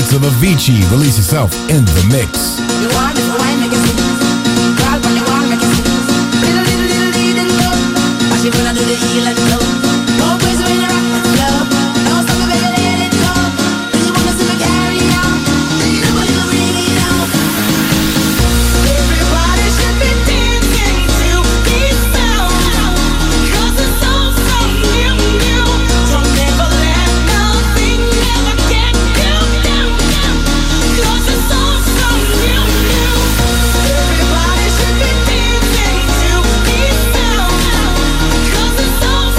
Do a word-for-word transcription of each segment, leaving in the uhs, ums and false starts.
remix of Avicii. Release Yourself in the mix. You want me to wine, make it smooth. Girl, when you want, make it smooth. Little, little, little, little love. But she gonna do the heel and low. Go crazy when you rock the flow. Don't stop it, baby, let it go. When you wanna see me carry on, nobody will bring it on. Everybody should be dancing to this sound. 'Cause it's all so new, new. Don't never let nothing ever get you down, down. 'Cause it's all so new, new. Everybody should be dancing to this sound. 'Cause it's all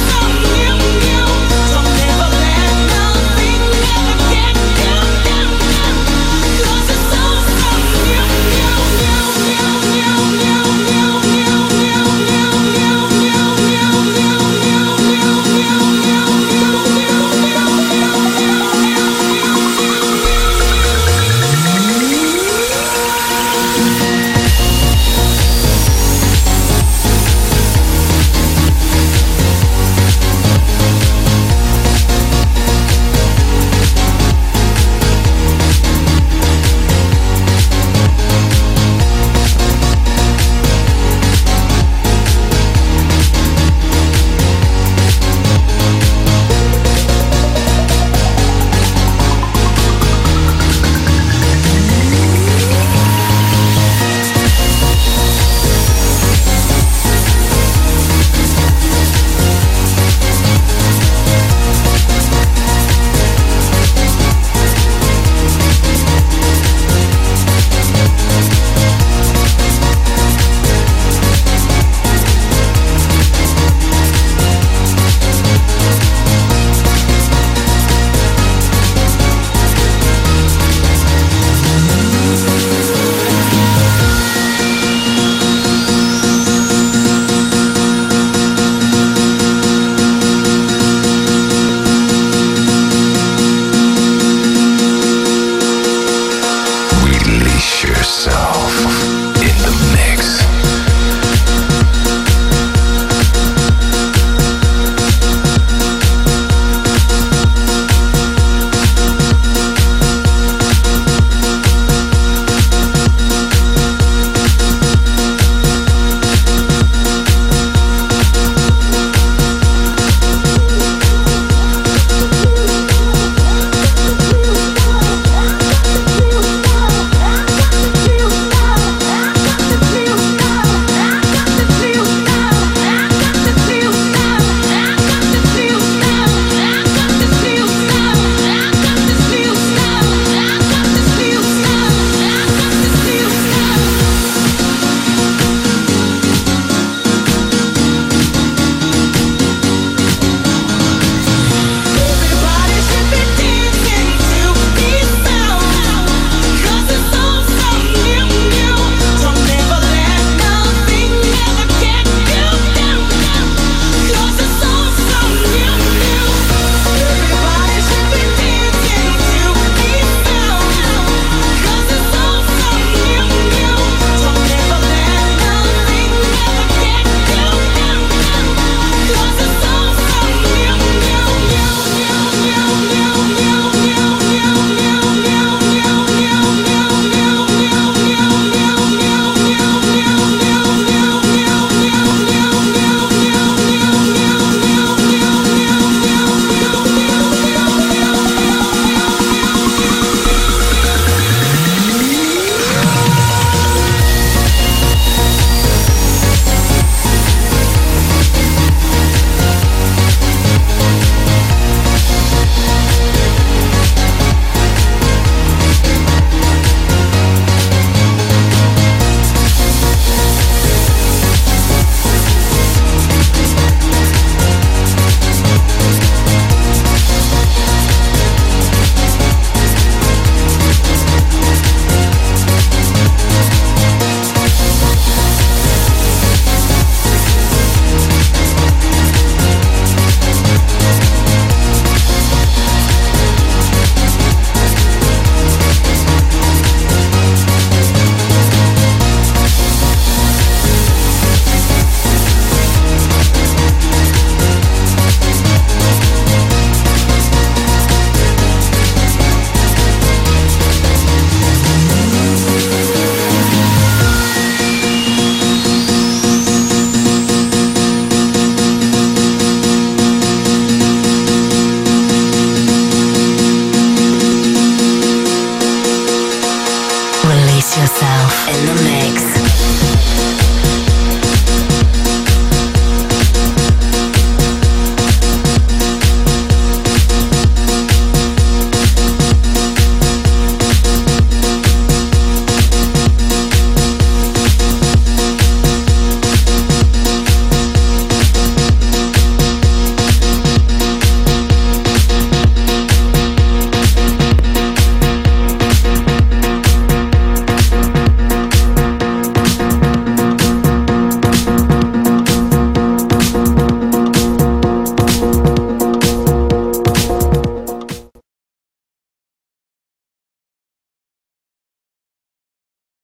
Yourself in the mix.